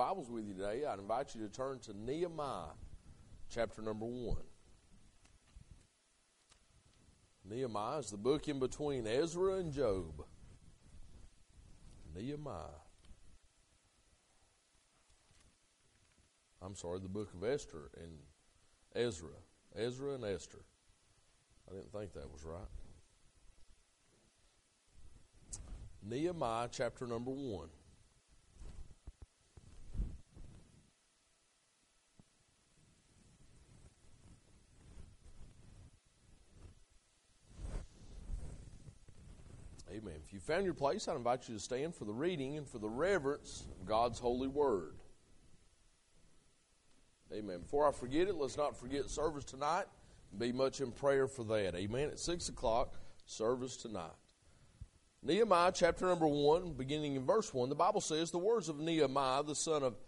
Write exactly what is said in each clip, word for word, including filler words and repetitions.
Bibles with you today, I'd invite you to turn to Nehemiah, chapter number one. Nehemiah is the book in between Ezra and Job. Nehemiah. I'm sorry, the book of Esther and Ezra. Ezra and Esther. I didn't think that was right. Nehemiah chapter number one. Amen. If you found your place, I invite you to stand for the reading and for the reverence of God's holy word. Amen. Before I forget it, let's not forget service tonight. Be much in prayer for that. Amen. At six o'clock, service tonight. Nehemiah chapter number one, beginning in verse one, the Bible says, the words of Nehemiah, the son of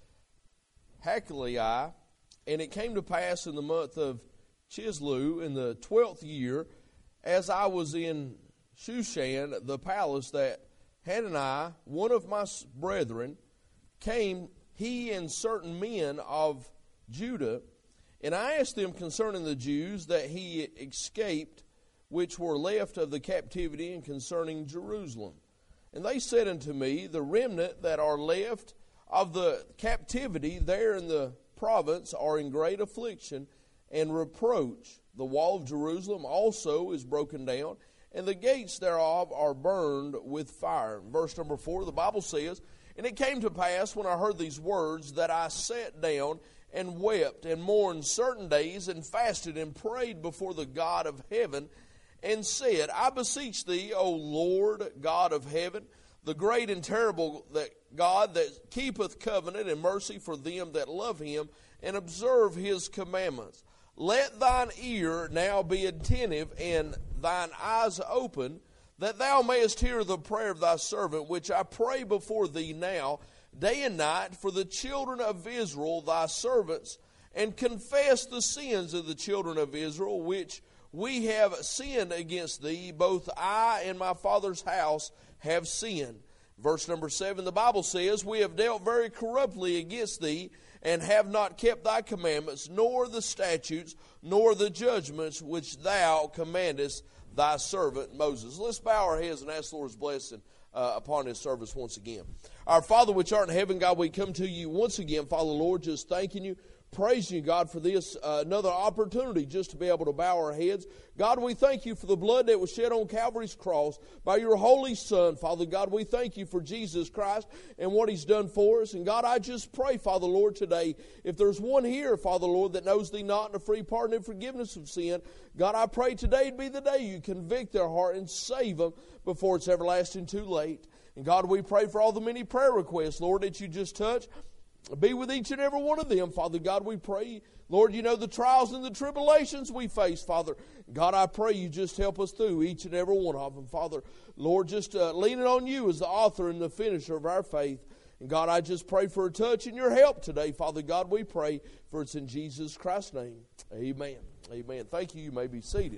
Hakaliah, and it came to pass in the month of Chislew, in the twelfth year, as I was in Shushan, the palace, that Hananiah, one of my brethren, came, he and certain men of Judah, and I asked them concerning the Jews that he escaped, which were left of the captivity, and concerning Jerusalem. And they said unto me, the remnant that are left of the captivity there in the province are in great affliction and reproach. The wall of Jerusalem also is broken down, and the gates thereof are burned with fire. Verse number four, the Bible says, and it came to pass when I heard these words that I sat down and wept and mourned certain days and fasted and prayed before the God of heaven and said, I beseech thee, O Lord God of heaven, the great and terrible that God that keepeth covenant and mercy for them that love him and observe his commandments. Let thine ear now be attentive and thine eyes open, that thou mayest hear the prayer of thy servant, which I pray before thee now, day and night, for the children of Israel, thy servants, and confess the sins of the children of Israel, which we have sinned against thee, both I and my father's house have sinned. Verse number seven, the Bible says, we have dealt very corruptly against thee, and have not kept thy commandments, nor the statutes, nor the judgments which thou commandest thy servant Moses. Let's bow our heads and ask the Lord's blessing uh, upon his service once again. Our Father which art in heaven, God, we come to you once again, Father Lord, just thanking you, praising you, God, for this uh, another opportunity just to be able to bow our heads. God, we thank you for the blood that was shed on Calvary's cross by your holy Son. Father God, we thank you for Jesus Christ and what he's done for us. And God, I just pray, Father Lord, today, if there's one here, Father Lord, that knows thee not in a free pardon and forgiveness of sin, God, I pray today would be the day you convict their heart and save them before it's everlasting too late. And God, we pray for all the many prayer requests, Lord, that you just touch. Be with each and every one of them, Father God, we pray. Lord, you know the trials and the tribulations we face, Father. God, I pray you just help us through each and every one of them, Father. Lord, just uh, leaning on you as the author and the finisher of our faith. And God, I just pray for a touch and your help today, Father God, we pray, for it's in Jesus Christ's name. Amen. Amen. Thank you. You may be seated.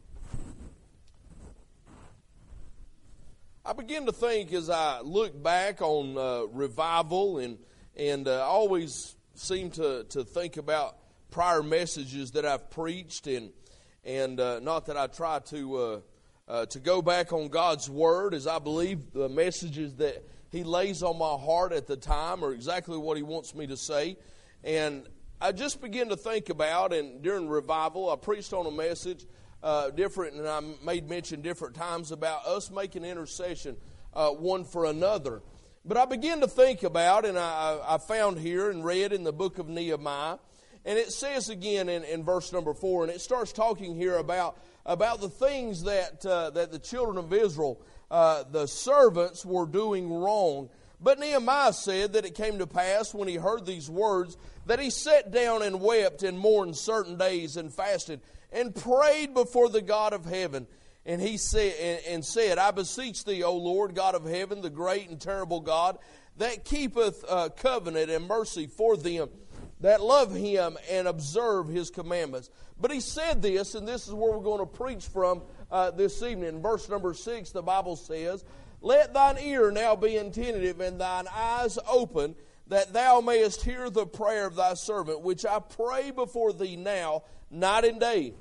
I begin to think as I look back on uh, revival and And I uh, always seem to, to think about prior messages that I've preached, and and uh, not that I try to uh, uh, to go back on God's Word, as I believe the messages that He lays on my heart at the time are exactly what He wants me to say. And I just begin to think about, and during revival, I preached on a message uh, different, and I made mention different times about us making intercession uh, one for another. But I began to think about, and I, I found here and read in the book of Nehemiah, and it says again in, in verse number four, and it starts talking here about, about the things that, uh, that the children of Israel, uh, the servants, were doing wrong. But Nehemiah said that it came to pass when he heard these words that he sat down and wept and mourned certain days and fasted and prayed before the God of heaven. And he said, and said, I beseech thee, O Lord, God of heaven, the great and terrible God, that keepeth uh, covenant and mercy for them that love him and observe his commandments. But he said this, and this is where we're going to preach from uh, this evening. In verse number six, the Bible says, let thine ear now be attentive and thine eyes open, that thou mayest hear the prayer of thy servant, which I pray before thee now, night and day,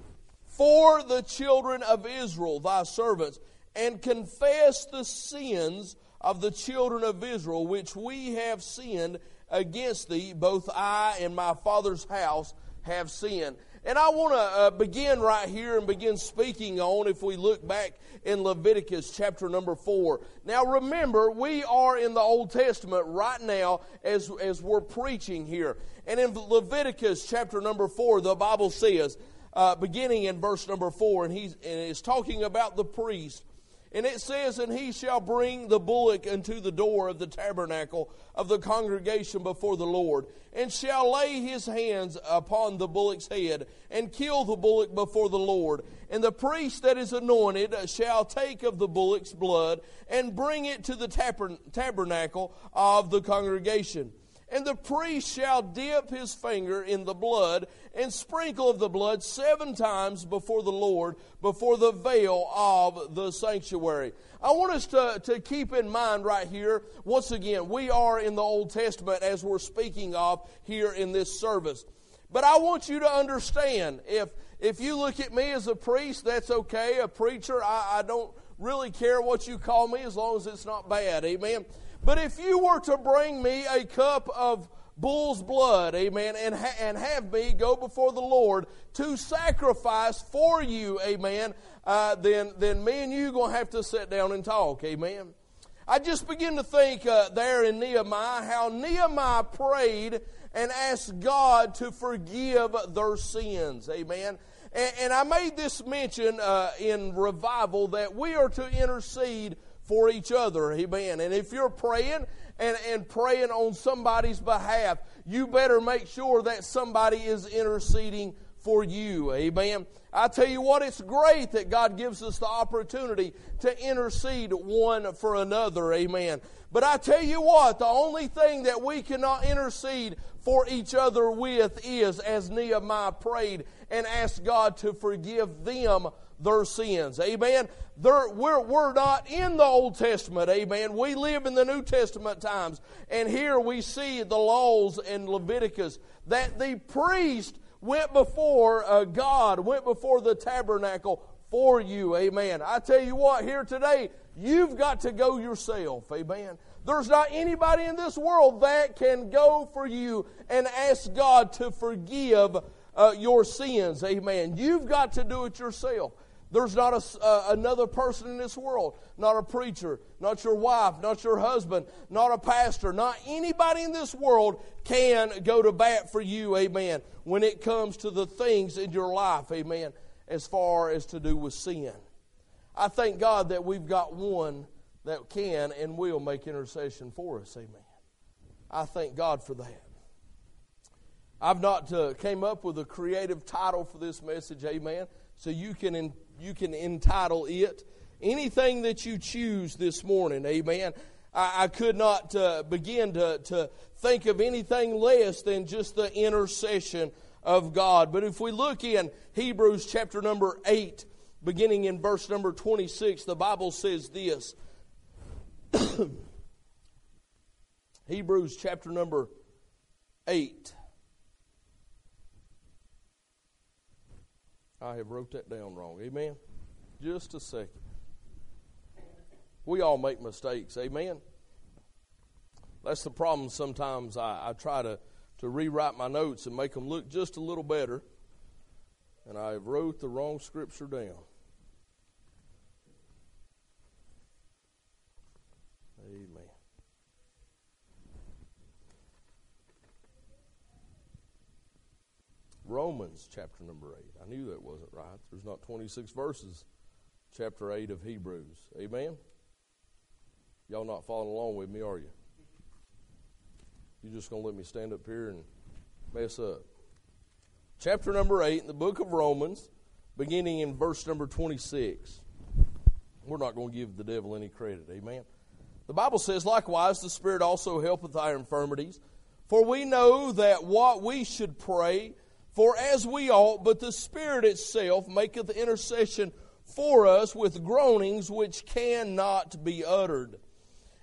for the children of Israel, thy servants, and confess the sins of the children of Israel, which we have sinned against thee, both I and my father's house have sinned. And I want to uh, begin right here and begin speaking on, if we look back in Leviticus chapter number four. Now remember, we are in the Old Testament right now as, as we're preaching here. And in Leviticus chapter number four, the Bible says, uh, beginning in verse number four, and, he's, and it's talking about the priest. And it says, and he shall bring the bullock unto the door of the tabernacle of the congregation before the Lord, and shall lay his hands upon the bullock's head, and kill the bullock before the Lord. And the priest that is anointed shall take of the bullock's blood, and bring it to the tabern- tabernacle of the congregation. And the priest shall dip his finger in the blood and sprinkle of the blood seven times before the Lord, before the veil of the sanctuary. I want us to, to keep in mind right here, once again, we are in the Old Testament as we're speaking of here in this service. But I want you to understand, if, if you look at me as a priest, that's okay. A preacher, I, I don't really care what you call me as long as it's not bad. Amen. But if you were to bring me a cup of bull's blood, amen, and, ha- and have me go before the Lord to sacrifice for you, amen, uh, then, then me and you are going to have to sit down and talk, amen. I just begin to think uh, there in Nehemiah how Nehemiah prayed and asked God to forgive their sins, amen. And, and I made this mention uh, in revival that we are to intercede for each other, amen. And if you're praying and, and praying on somebody's behalf, you better make sure that somebody is interceding for you, amen. I tell you what, it's great that God gives us the opportunity to intercede one for another, amen. But I tell you what, the only thing that we cannot intercede for each other with is, as Nehemiah prayed and asked God to forgive them their sins. Amen. They're, we're, we're not in the Old Testament. Amen. We live in the New Testament times. And here we see the laws in Leviticus that the priest went before uh, God, went before the tabernacle for you. Amen. I tell you what, here today, you've got to go yourself. Amen. There's not anybody in this world that can go for you and ask God to forgive uh, your sins. Amen. You've got to do it yourself. There's not a, uh, another person in this world, not a preacher, not your wife, not your husband, not a pastor, not anybody in this world can go to bat for you, amen, when it comes to the things in your life, amen, as far as to do with sin. I thank God that we've got one that can and will make intercession for us, amen. I thank God for that. I've not uh, came up with a creative title for this message, amen, so you can in, you can entitle it anything that you choose this morning, amen. I, I could not uh, begin to, to think of anything less than just the intercession of God. But if we look in Hebrews chapter number eight, beginning in verse number twenty-six, the Bible says this. Hebrews chapter number eight. I have wrote that down wrong. Amen? Just a second. We all make mistakes. Amen? That's the problem sometimes. I, I try to, to rewrite my notes and make them look just a little better. And I have wrote the wrong scripture down. Amen. Romans chapter number eight. I knew that wasn't right. There's not twenty-six verses. Chapter eight of Hebrews. Amen? Y'all not following along with me, are you? You're just going to let me stand up here and mess up. Chapter number eight in the book of Romans, beginning in verse number twenty-six. We're not going to give the devil any credit. Amen? The Bible says, likewise, the Spirit also helpeth our infirmities. For we know that what we should pray for as we ought, but the Spirit itself maketh intercession for us with groanings which cannot be uttered.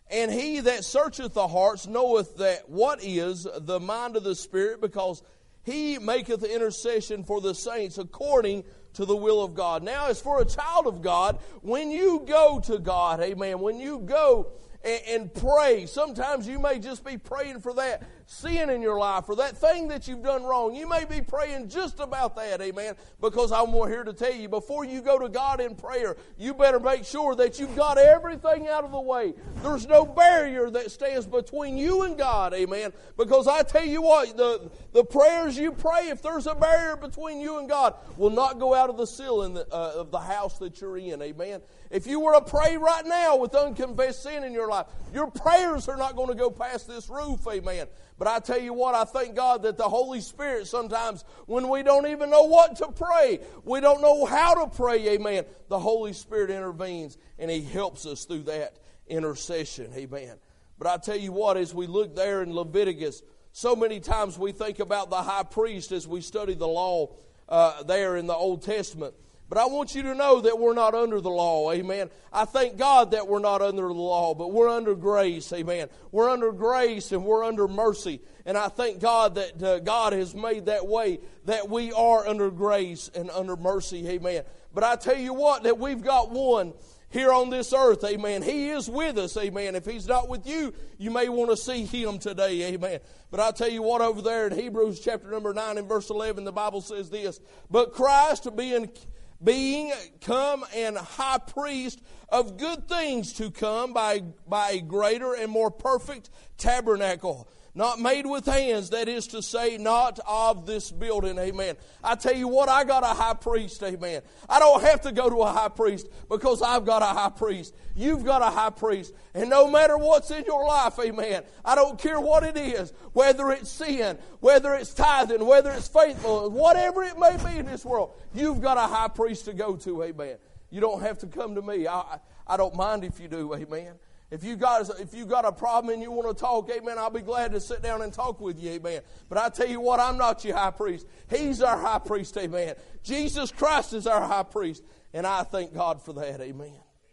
And he that searcheth the hearts knoweth that what is the mind of the Spirit, because he maketh intercession for the saints according to the will of God. Now, as for a child of God, when you go to God, amen, when you go and, and pray, sometimes you may just be praying for that sin in your life or that thing that you've done wrong. You may be praying just about that, amen, because I'm here to tell you, before you go to God in prayer, you better make sure that you've got everything out of the way. There's no barrier that stands between you and God, amen, because I tell you what, the, the prayers you pray, if there's a barrier between you and God, will not go out of the ceiling uh, of the house that you're in, amen. If you were to pray right now with unconfessed sin in your life, your prayers are not going to go past this roof, amen. But I tell you what, I thank God that the Holy Spirit sometimes, when we don't even know what to pray, we don't know how to pray, amen, the Holy Spirit intervenes and He helps us through that intercession, amen. But I tell you what, as we look there in Leviticus, so many times we think about the high priest as we study the law uh, there in the Old Testament. But I want you to know that we're not under the law, amen. I thank God that we're not under the law, but we're under grace, amen. We're under grace and we're under mercy. And I thank God that uh, God has made that way, that we are under grace and under mercy, amen. But I tell you what, that we've got one here on this earth, amen. He is with us, amen. If He's not with you, you may want to see Him today, amen. But I tell you what, over there in Hebrews chapter number nine and verse eleven, the Bible says this, but Christ being... being come and high priest of good things to come by, by a greater and more perfect tabernacle, not made with hands, that is to say, not of this building, amen. I tell you what, I got a high priest, amen. I don't have to go to a high priest because I've got a high priest. You've got a high priest. And no matter what's in your life, amen, I don't care what it is, whether it's sin, whether it's tithing, whether it's faithful, whatever it may be in this world, you've got a high priest to go to, amen. You don't have to come to me. I, I don't mind if you do, amen. If you got if you got a problem and you want to talk, amen, I'll be glad to sit down and talk with you, amen. But I tell you what, I'm not your high priest. He's our high priest, amen. Jesus Christ is our high priest, and I thank God for that, amen.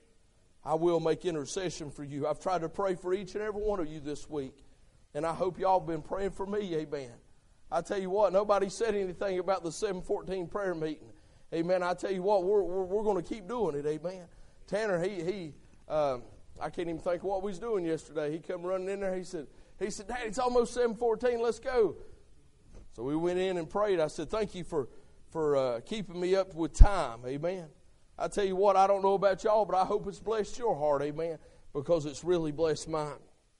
I will make intercession for you. I've tried to pray for each and every one of you this week, and I hope y'all have been praying for me, amen. I tell you what, nobody said anything about the seven fourteen prayer meeting, amen. I tell you what, we're we're, we're going to keep doing it, amen. Tanner, he he. Um, I can't even think of what we was doing yesterday. He come running in there. He said, he said, Dad, it's almost seven fourteen. Let's go. So we went in and prayed. I said, thank you for, for uh, keeping me up with time. Amen. I tell you what, I don't know about y'all, but I hope it's blessed your heart. Amen. Because it's really blessed mine.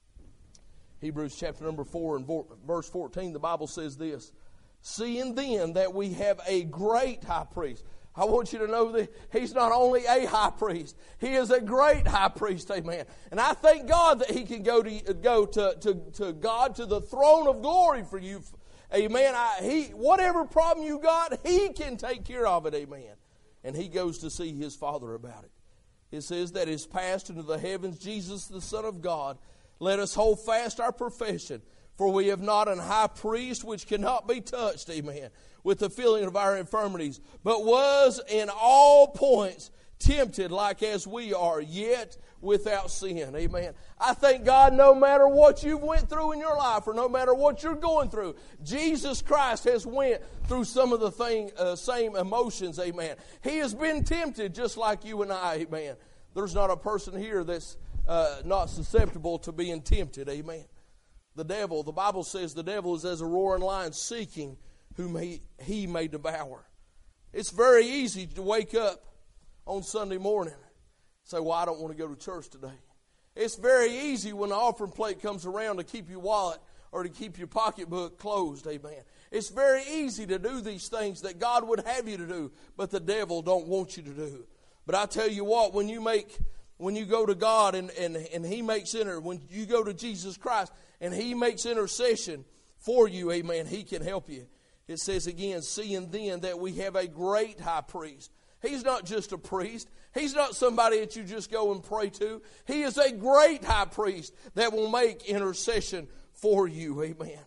Hebrews chapter number four and verse fourteen, the Bible says this, seeing then that we have a great high priest. I want you to know that He's not only a high priest, He is a great high priest, amen. And I thank God that He can go to go to, to, to God, to the throne of glory for you, amen. I, he, whatever problem you got, He can take care of it, amen. And He goes to see His Father about it. It says that is passed into the heavens, Jesus the Son of God. Let us hold fast our profession, for we have not an high priest which cannot be touched, amen, with the feeling of our infirmities, but was in all points tempted like as we are, yet without sin. Amen. I thank God no matter what you've went through in your life or no matter what you're going through, Jesus Christ has went through some of the thing, uh, same emotions. Amen. He has been tempted just like you and I. Amen. There's not a person here that's uh, not susceptible to being tempted. Amen. The devil, the Bible says the devil is as a roaring lion seeking whom he, he may devour. It's very easy to wake up on Sunday morning and say, well, I don't want to go to church today. It's very easy when the offering plate comes around to keep your wallet or to keep your pocketbook closed, amen. It's very easy to do these things that God would have you to do, but the devil don't want you to do. But I tell you what, when you make, when you go to God and, and, and He makes inter, when you go to Jesus Christ and He makes intercession for you, amen, He can help you. It says again, seeing then that we have a great high priest. He's not just a priest. He's not somebody that you just go and pray to. He is a great high priest that will make intercession for you. Amen.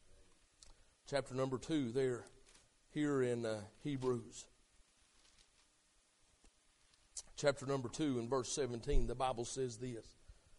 Chapter number two there, here in uh, Hebrews. Chapter number two and verse seventeen, the Bible says this.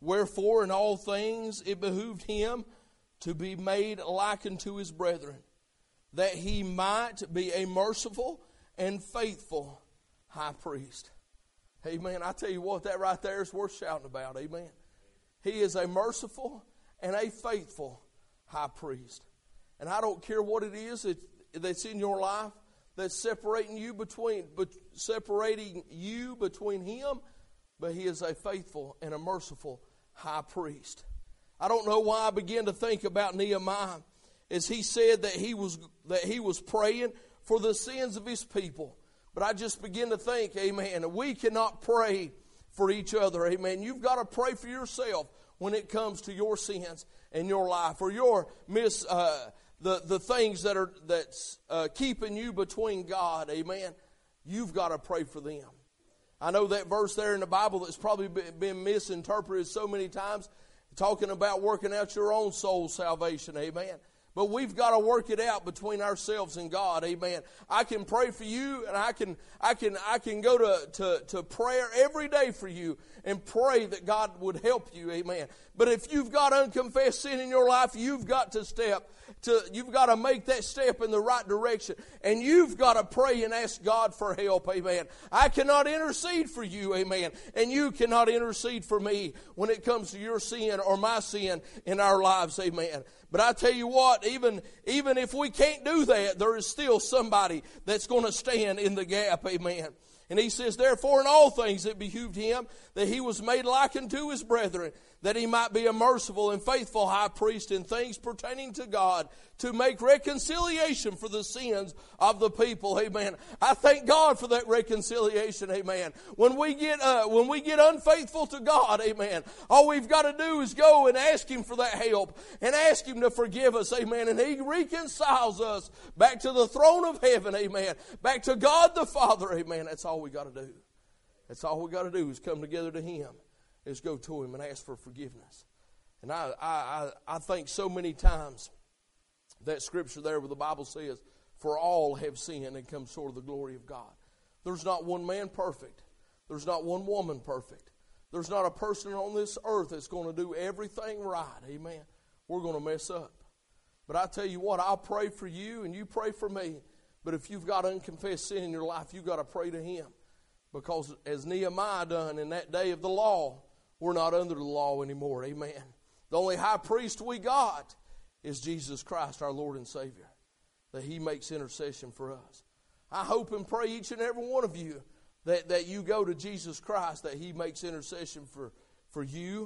Wherefore in all things it behooved him to be made like unto his brethren, that he might be a merciful and faithful high priest. Amen. I tell you what, that right there is worth shouting about. Amen. He is a merciful and a faithful high priest. And I don't care what it is that's in your life that's separating you between, but separating you between him, but he is a faithful and a merciful high priest. I don't know why I began to think about Nehemiah as he said that he was that he was praying for the sins of his people. But I just begin to think, amen, we cannot pray for each other, amen. You've got to pray for yourself when it comes to your sins in your life, or your mis uh, the the things that are that's uh, keeping you between God, amen. You've got to pray for them. I know that verse there in the Bible that's probably been misinterpreted so many times, talking about working out your own soul's salvation, amen. But we've got to work it out between ourselves and God, amen. I can pray for you, and I can I can I can go to, to, to prayer every day for you and pray that God would help you, amen. But if you've got unconfessed sin in your life, you've got to step to you've got to make that step in the right direction, and you've got to pray and ask God for help, amen. I cannot intercede for you, amen, and you cannot intercede for me when it comes to your sin or my sin in our lives, amen. But I tell you what, even, even if we can't do that, there is still somebody that's going to stand in the gap, amen. And he says, therefore in all things it behooved him that he was made like unto his brethren, that he might be a merciful and faithful high priest in things pertaining to God, to make reconciliation for the sins of the people. Amen. I thank God for that reconciliation. Amen. When we get uh, when we get unfaithful to God, amen, all we've got to do is go and ask him for that help and ask him to forgive us. Amen. And he reconciles us back to the throne of heaven. Amen. Back to God the Father. Amen. That's all we got to do. That's all we got to do is come together to him, is go to him and ask for forgiveness. And I, I, I think so many times that scripture there where the Bible says, for all have sinned and come short of the glory of God. There's not one man perfect. There's not one woman perfect. There's not a person on this earth that's going to do everything right. Amen. We're going to mess up. But I tell you what, I'll pray for you and you pray for me. But if you've got unconfessed sin in your life, you've got to pray to him. Because as Nehemiah done in that day of the law, we're not under the law anymore. Amen. The only high priest we got is Jesus Christ, our Lord and Savior, that he makes intercession for us. I hope and pray each and every one of you that, that you go to Jesus Christ, that he makes intercession for, for you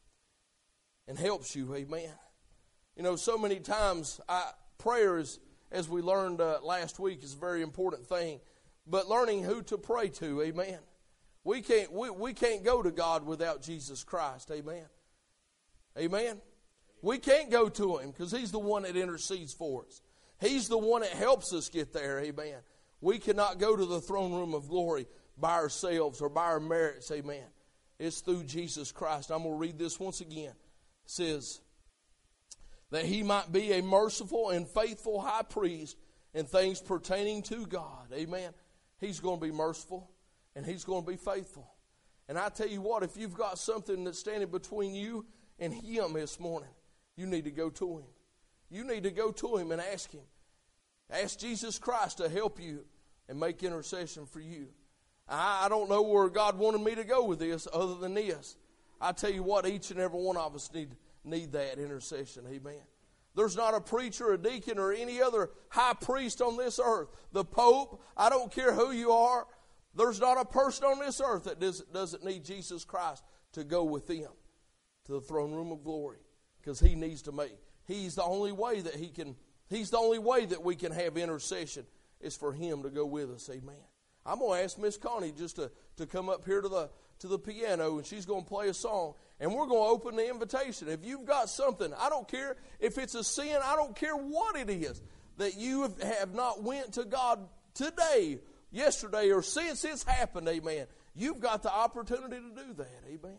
and helps you. Amen. You know, so many times I, prayer is, as we learned uh, last week, is a very important thing. But learning who to pray to, amen. We can't we, we can't go to God without Jesus Christ, amen. Amen. We can't go to him because he's the one that intercedes for us. He's the one that helps us get there, amen. We cannot go to the throne room of glory by ourselves or by our merits, amen. It's through Jesus Christ. I'm going to read this once again. It says, that he might be a merciful and faithful high priest in things pertaining to God, amen. He's going to be merciful, and he's going to be faithful. And I tell you what, if you've got something that's standing between you and him this morning, you need to go to him. You need to go to him and ask him. Ask Jesus Christ to help you and make intercession for you. I, I don't know where God wanted me to go with this other than this. I tell you what, each and every one of us need, need that intercession, amen. There's not a preacher, a deacon, or any other high priest on this earth. The Pope, I don't care who you are. There's not a person on this earth that doesn't need Jesus Christ to go with them to the throne room of glory. Because he needs to make, he's the only way that he can, he's the only way that we can have intercession is for him to go with us, amen. I'm going to ask Miss Connie just to, to come up here to the to the piano, and she's going to play a song, and we're going to open the invitation. If you've got something, I don't care if it's a sin, I don't care what it is, that you have not went to God today, yesterday, or since it's happened, amen. You've got the opportunity to do that, amen.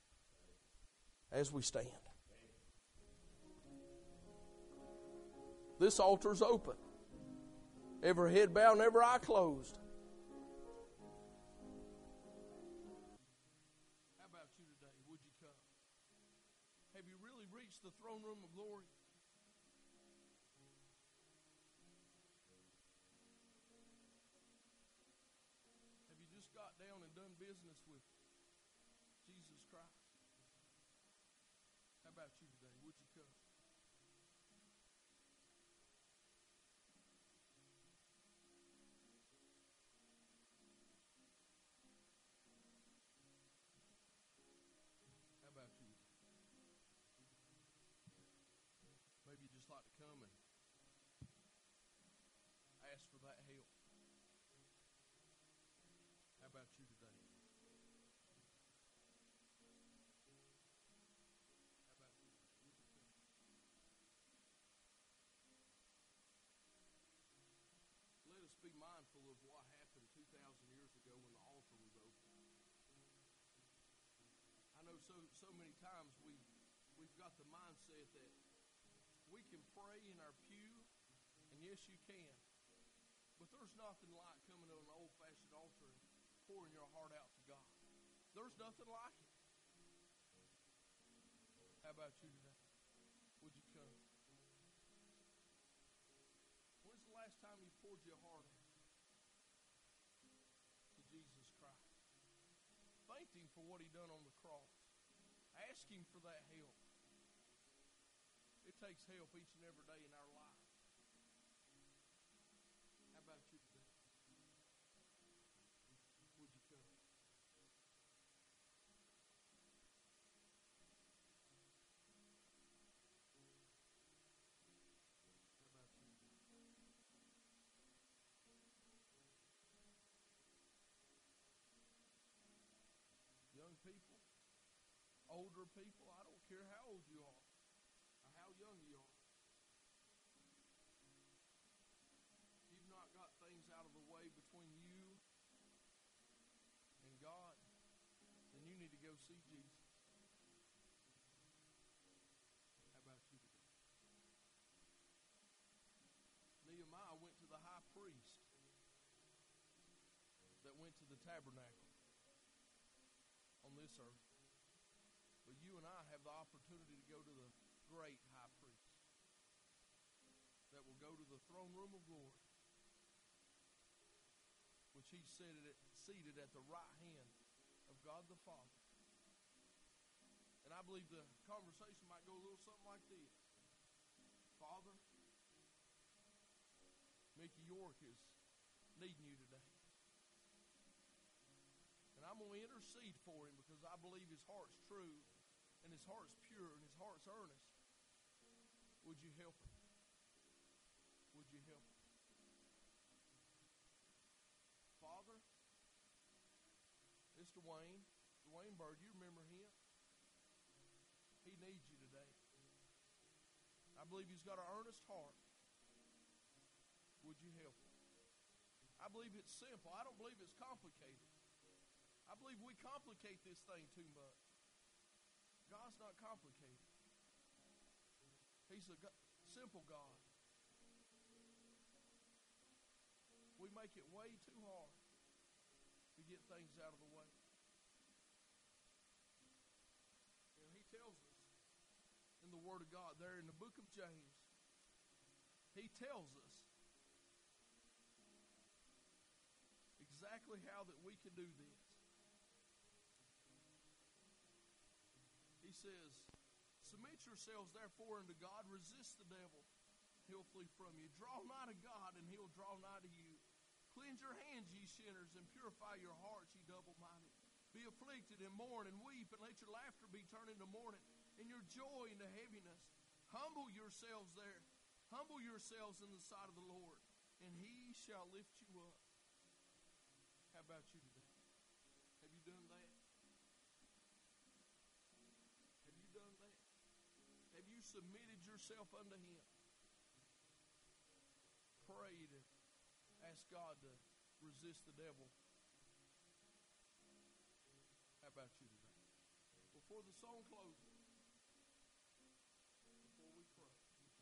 As we stand. This altar's open. Every head bowed and every eye closed. How about you today? Would you come? business with Jesus Christ? How about you today? Would you come? How about you? Maybe you just like to come and ask for that help. How about you today? How about you? Let us be mindful of what happened two thousand years ago when the altar was open. I know so so many times we, we've got the mindset that we can pray in our pew, and yes, you can. But there's nothing like coming to an old-fashioned altar and pouring your heart out to God. There's nothing like it. How about you today? Would you come? When's the last time you poured your heart out to Jesus Christ? Thanked Him for what He done on the cross. Ask Him for that help. It takes help each and every day in our life. How about you today? Would you come? How about you? Young people, older people, I don't care how old you are or how young you are. You've not got things out of the way between you and God, then you need to go see Jesus. How about you today? Nehemiah went to the high priest that went to the tabernacle on this earth. But you and I have the opportunity to go to the great high priest that will go to the throne room of glory, which He's seated at, seated at the right hand of God the Father. And I believe the conversation might go a little something like this. Father, Mickey York is needing you today. And I'm going to intercede for him because I believe his heart's true and his heart's pure and his heart's earnest. Would you help him? Would you help him? Father, Mister Wayne, Dwayne Bird, you remember him? He needs you today. I believe he's got an earnest heart. Would you help him? I believe it's simple. I don't believe it's complicated. I believe we complicate this thing too much. God's not complicated. He's a God, simple God. We make it way too hard to get things out of the way. And He tells us in the Word of God, there in the book of James, He tells us exactly how that we can do this. He says, submit yourselves therefore unto God, resist the devil, he'll flee from you. Draw nigh to God, and He'll draw nigh to you. Cleanse your hands, ye sinners, and purify your hearts, ye double-minded. Be afflicted and mourn and weep, and let your laughter be turned into mourning, and your joy into heaviness. Humble yourselves there. Humble yourselves in the sight of the Lord, and He shall lift you up. How about you today? Have you done that? Have you done that? Have you submitted yourself unto Him? Prayed and asked God to resist the devil. How about you today? Before the song closes, before we pray,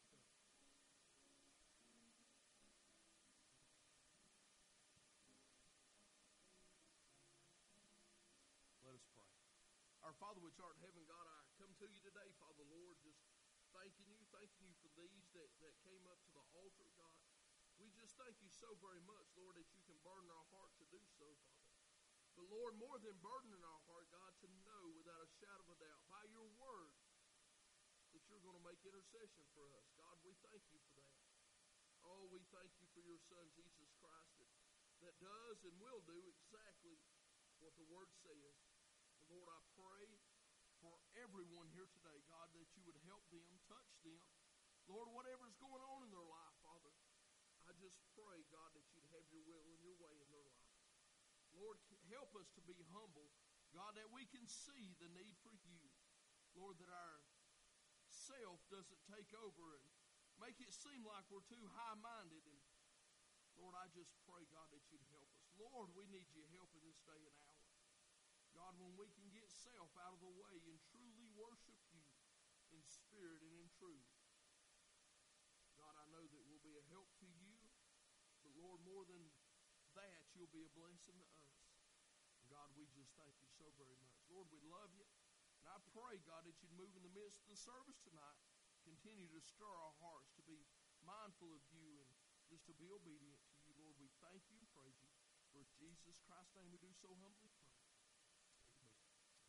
let us pray. Our Father which art in heaven, God, I come to you today, Father, Lord, just thanking you, thanking you for these that, that came up to the altar, God. We just thank you so very much, Lord, that you can burden our heart to do so, Father. But Lord, more than burdening our heart, God, to know without a shadow of a doubt, by your word, that you're going to make intercession for us. God, we thank you for that. Oh, we thank you for your Son, Jesus Christ, that, that does and will do exactly what the word says. And Lord, I pray for everyone here today, God, that you would help them, touch them. Lord, whatever's going on in their life, Father, I just pray, God, that you'd have your will and your way in their life. Lord, help us to be humble, God, that we can see the need for you. Lord, that our self doesn't take over and make it seem like we're too high-minded. And Lord, I just pray, God, that you'd help us. Lord, we need your help in this day and hour. God, when we can get self out of the way and truly worship you in spirit and in truth, God, I know that we'll be a help to you, but Lord, more than that, you'll be a blessing to us. And God, we just thank you so very much. Lord, we love you, and I pray, God, that you'd move in the midst of the service tonight. Continue to stir our hearts to be mindful of you and just to be obedient to you. Lord, we thank you and praise you. For Jesus Christ's name we do so humbly pray. Amen.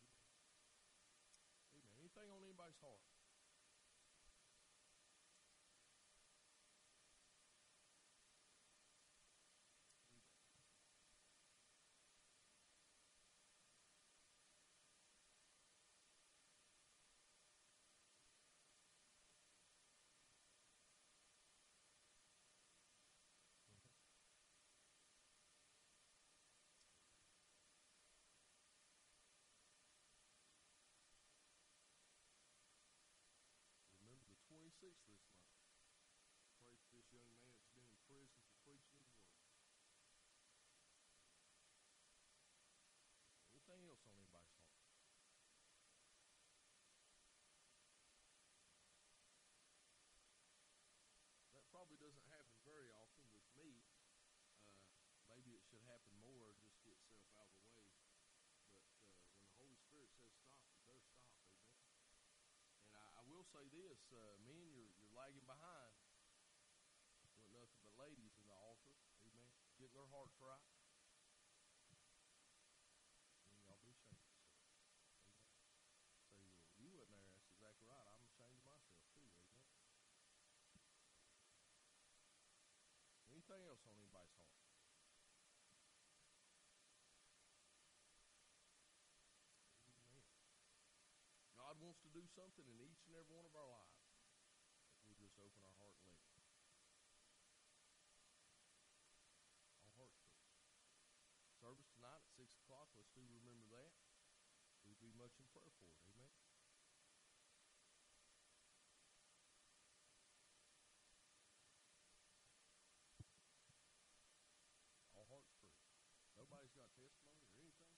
Amen. Anything on anybody's heart? Remember the twenty-sixth this month. Pray for this young man that's been in prison for preaching his word. Anything else on anybody's heart? That probably doesn't happen very often with me. Uh, maybe it should happen more, just get self out of the way. But uh, when the Holy Spirit says stop, you better stop, amen. And I, I will say this, uh, men, you're, you're lagging behind. Wasn't nothing but ladies in the altar, amen, getting their hearts right. And y'all be ashamed of yourself, amen. Say, well, you wasn't there, that's exactly right. I'm ashamed of myself too, amen. Anything else on anybody's heart? Amen. God wants to do something in each and every one of our lives if we just open our heart and let Him. All hearts clear. Service tonight at six o'clock. Let's do remember that. We'd be much in prayer for it. Amen. All hearts free. Nobody's got testimony or anything.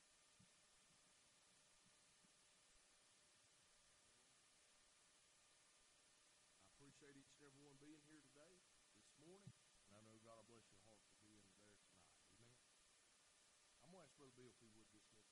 I appreciate each and every one being here today, this morning, and I know God will bless your heart for being there tonight. Amen. I'm going to ask Brother Bill if he would dismiss.